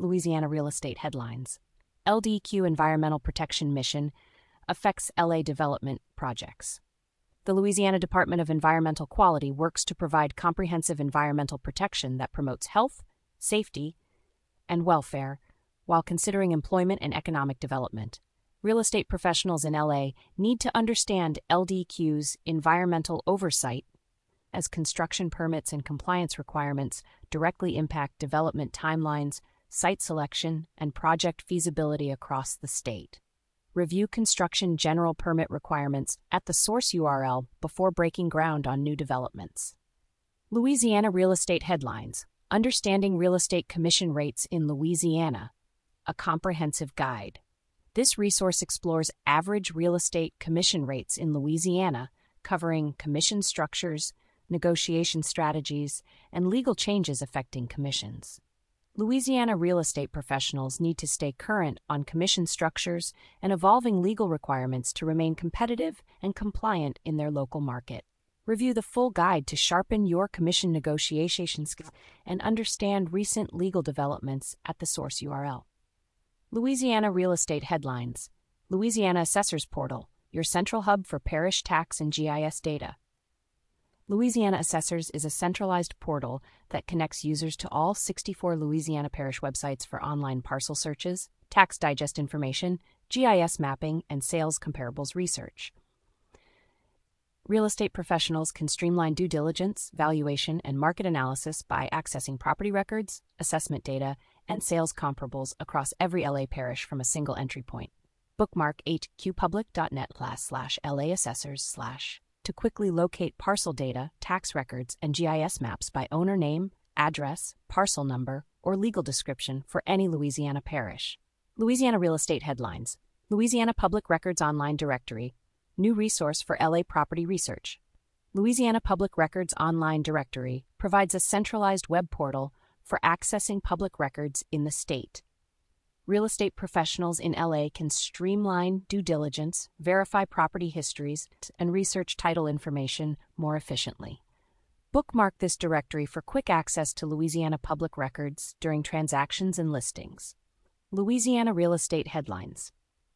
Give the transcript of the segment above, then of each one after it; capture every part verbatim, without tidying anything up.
Louisiana real estate headlines. L D Q Environmental Protection Mission affects L A development projects. The Louisiana Department of Environmental Quality works to provide comprehensive environmental protection that promotes health, safety, and welfare while considering employment and economic development. Real estate professionals in L A need to understand L D Q's environmental oversight, as construction permits and compliance requirements directly impact development timelines, site selection, and project feasibility across the state. Review construction general permit requirements at the source U R L before breaking ground on new developments. Louisiana real estate headlines. Understanding Real Estate Commission Rates in Louisiana, a comprehensive guide. This resource explores average real estate commission rates in Louisiana, covering commission structures, negotiation strategies, and legal changes affecting commissions. Louisiana real estate professionals need to stay current on commission structures and evolving legal requirements to remain competitive and compliant in their local market. Review the full guide to sharpen your commission negotiation skills and understand recent legal developments at the source U R L. Louisiana real estate headlines. Louisiana Assessors Portal, your central hub for parish tax and G I S data. Louisiana Assessors is a centralized portal that connects users to all sixty-four Louisiana parish websites for online parcel searches, tax digest information, G I S mapping, and sales comparables research. Real estate professionals can streamline due diligence, valuation, and market analysis by accessing property records, assessment data, and sales comparables across every L A parish from a single entry point. Bookmark h q public dot net slash L A assessors slash to quickly locate parcel data, tax records, and G I S maps by owner name, address, parcel number, or legal description for any Louisiana parish. Louisiana real estate headlines. Louisiana Public Records Online Directory, new resource for L A property research. Louisiana Public Records Online Directory provides a centralized web portal for accessing public records in the state. Real estate professionals in L A can streamline due diligence, verify property histories, and research title information more efficiently. Bookmark this directory for quick access to Louisiana public records during transactions and listings. Louisiana real estate headlines.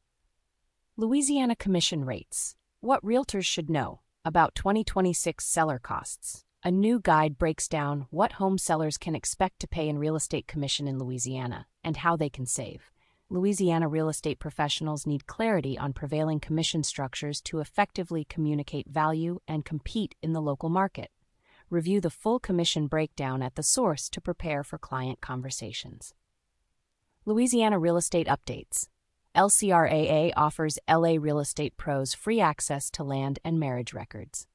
Louisiana commission rates. What realtors should know about twenty twenty-six seller costs. A new guide breaks down what home sellers can expect to pay in real estate commission in Louisiana and how they can save. Louisiana real estate professionals need clarity on prevailing commission structures to effectively communicate value and compete in the local market. Review the full commission breakdown at the source to prepare for client conversations. Louisiana real estate updates. L C R A A offers L A Real Estate Pros free access to land and marriage records.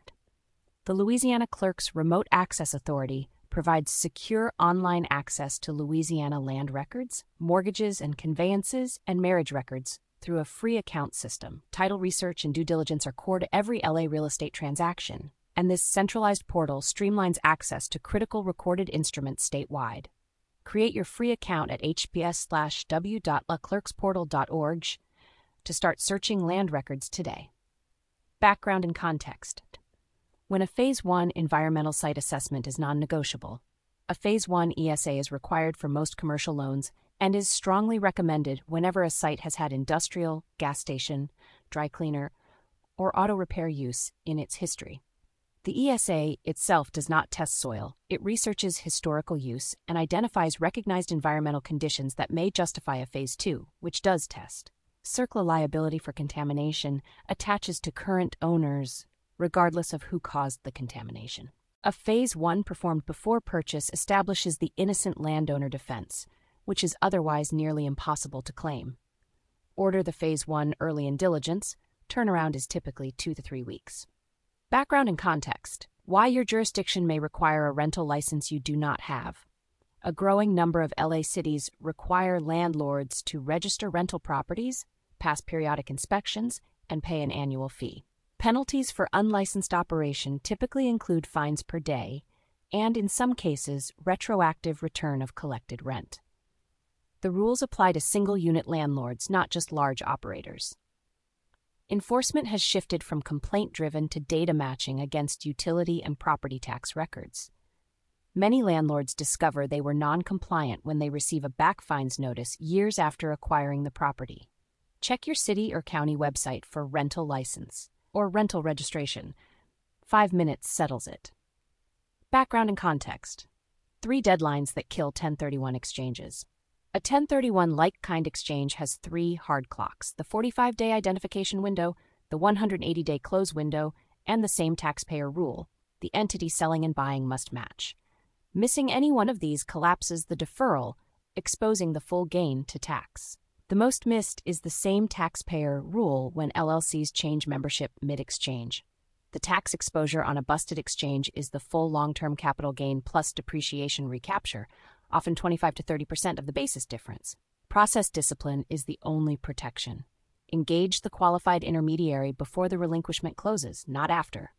The Louisiana Clerks Remote Access Authority provides secure online access to Louisiana land records, mortgages and conveyances, and marriage records through a free account system. Title research and due diligence are core to every L A real estate transaction, and this centralized portal streamlines access to critical recorded instruments statewide. Create your free account at h p s slash w dot la clerks portal dot org to start searching land records today. Background and context. When a Phase one environmental site assessment is non-negotiable, a Phase one E S A is required for most commercial loans and is strongly recommended whenever a site has had industrial, gas station, dry cleaner, or auto repair use in its history. The E S A itself does not test soil. It researches historical use and identifies recognized environmental conditions that may justify a Phase two, which does test. C E R C L A liability for contamination attaches to current owners, regardless of who caused the contamination. A Phase one performed before purchase establishes the innocent landowner defense, which is otherwise nearly impossible to claim. Order the Phase one early in diligence. Turnaround is typically two to three weeks. Background and context. Why your jurisdiction may require a rental license you do not have. A growing number of L A cities require landlords to register rental properties, pass periodic inspections, and pay an annual fee. Penalties for unlicensed operation typically include fines per day and, in some cases, retroactive return of collected rent. The rules apply to single-unit landlords, not just large operators. Enforcement has shifted from complaint-driven to data matching against utility and property tax records. Many landlords discover they were non-compliant when they receive a back fines notice years after acquiring the property. Check your city or county website for rental license or rental registration. Five minutes settles it. Background and context. Three deadlines that kill ten thirty-one exchanges. A ten thirty-one like-kind exchange has three hard clocks: the forty-five day identification window, the one hundred eighty day close window, and the same taxpayer rule: the entity selling and buying must match. Missing any one of these collapses the deferral, exposing the full gain to tax. The most missed is the same taxpayer rule when L L Cs change membership mid-exchange. The tax exposure on a busted exchange is the full long-term capital gain plus depreciation recapture, often twenty-five to thirty percent of the basis difference. Process discipline is the only protection. Engage the qualified intermediary before the relinquishment closes, not after.